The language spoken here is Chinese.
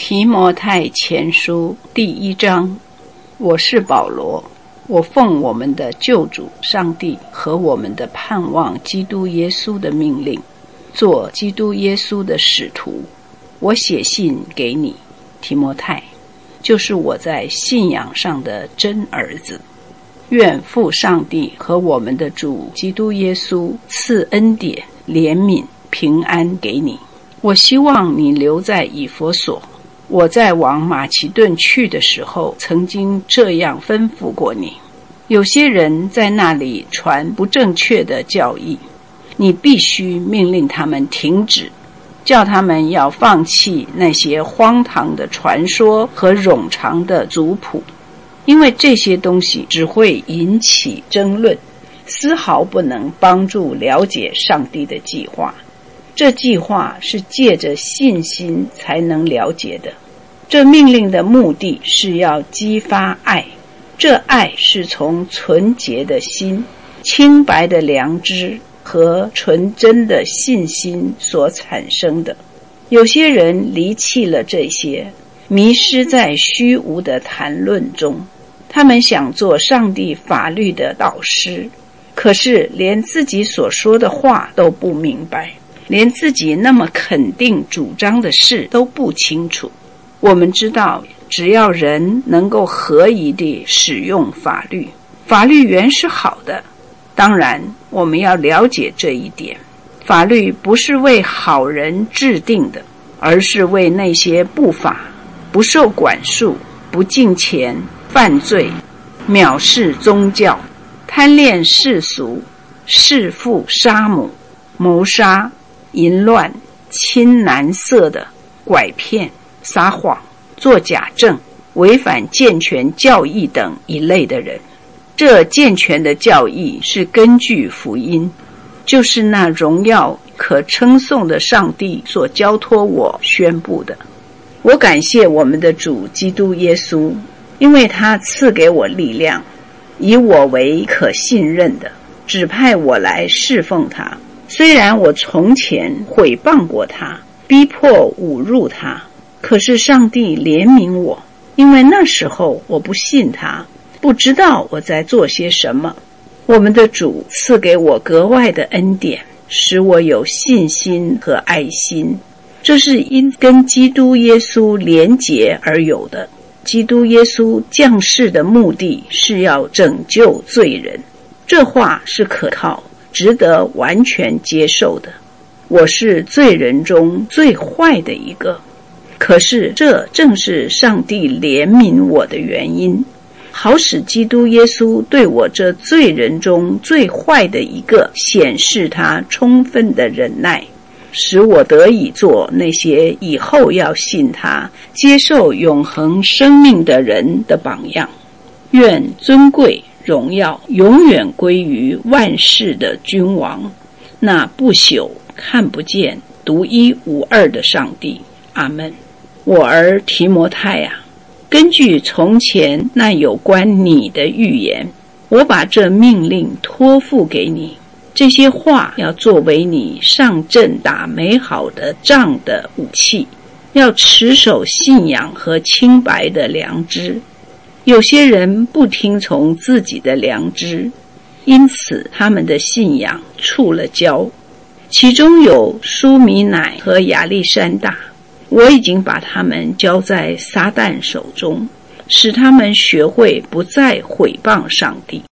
提摩太前书第1章，我是保罗，我奉我们的救主上帝和我们的盼望基督耶稣的命令，做基督耶稣的使徒。我写信给你，提摩太，就是我在信仰上的真儿子。愿父上帝和我们的主基督耶稣赐恩典、怜悯、平安给你。我希望你留在以弗所。我在往马其顿去的时候，曾经这样吩咐过你。有些人在那里传不正确的教义，你必须命令他们停止，叫他们要放弃那些荒唐的传说和冗长的族谱，因为这些东西只会引起争论，丝毫不能帮助了解上帝的计划。这计划是借着信心才能了解的。这命令的目的是要激发爱，这爱是从纯洁的心、清白的良知和纯真的信心所产生的。有些人离弃了这些，迷失在虚无的谈论中。他们想做上帝法律的导师，可是连自己所说的话都不明白，连自己那么肯定主张的事都不清楚。我们知道，只要人能够合宜地使用法律，法律原是好的。当然，我们要了解这一点，法律不是为好人制定的，而是为那些不法、不受管束、不敬虔、犯罪、藐视宗教、贪恋世俗、弑父杀母、谋杀、淫乱、亲男色的、拐骗、撒谎、作假证、违反健全教义等一类的人。这健全的教义是根据福音，就是那荣耀可称颂的上帝所交托我宣布的。我感谢我们的主基督耶稣，因为他赐给我力量，以我为可信任的，指派我来侍奉他。虽然我从前毁谤过他，逼迫侮辱他，可是上帝怜悯我，因为那时候我不信他，不知道我在做些什么。我们的主赐给我格外的恩典，使我有信心和爱心，这是因跟基督耶稣连结而有的。基督耶稣降世的目的是要拯救罪人，这话是可靠，值得完全接受的。我是罪人中最坏的一个，可是这正是上帝怜悯我的原因，好使基督耶稣对我这罪人中最坏的一个显示他充分的忍耐，使我得以做那些以后要信他、接受永恒生命的人的榜样。愿尊贵荣耀永远归于万世的君王，那不朽看不见独一无二的上帝。阿们。我儿提摩太啊，根据从前那有关你的预言，我把这命令托付给你。这些话要作为你上阵打美好的仗的武器，要持守信仰和清白的良知。有些人不听从自己的良知，因此他们的信仰触了礁。其中有舒米乃和亚历山大，我已经把他们交在撒旦手中，使他们学会不再毁谤上帝。